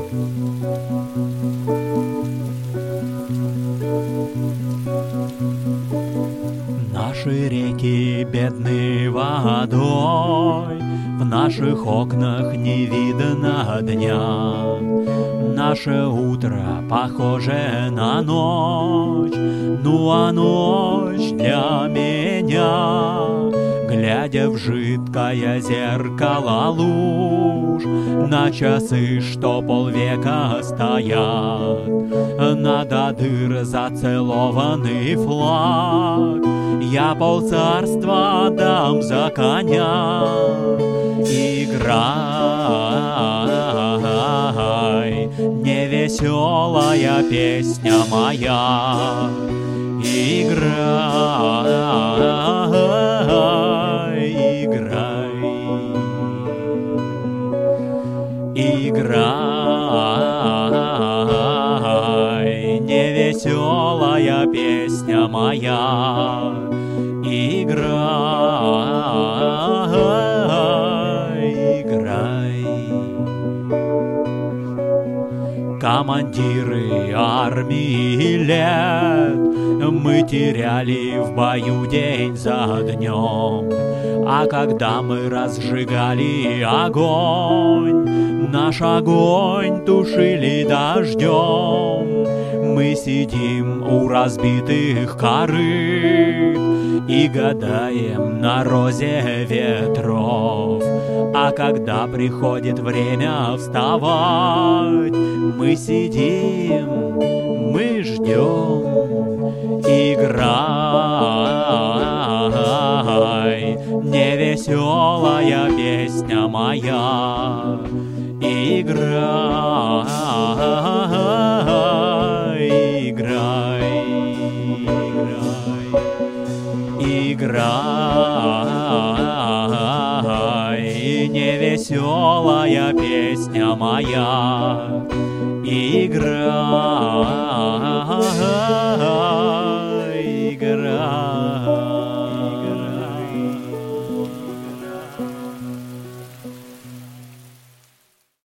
Наши реки бедны водой, в наших окнах не видно дня. Наше утро похоже на ночь, ну а ночь для меня, глядя в жидкое зеркало луж, на часы, что полвека стоят, надо дыр зацелованный флаг. Я полцарства дам за коня. Играй, невеселая песня моя. Играй, играй, играй, невеселая песня моя. Играй, играй. Командиры армии лет мы теряли в бою день за днем, а когда мы разжигали огонь, наш огонь тушили дождем. Мы сидим у разбитых корыт и гадаем на розе ветров. А когда приходит время вставать, мы сидим, мы ждем. Играй, невеселая песня моя. Играй, играй, играй, играй, невеселая песня моя. Играй, играй.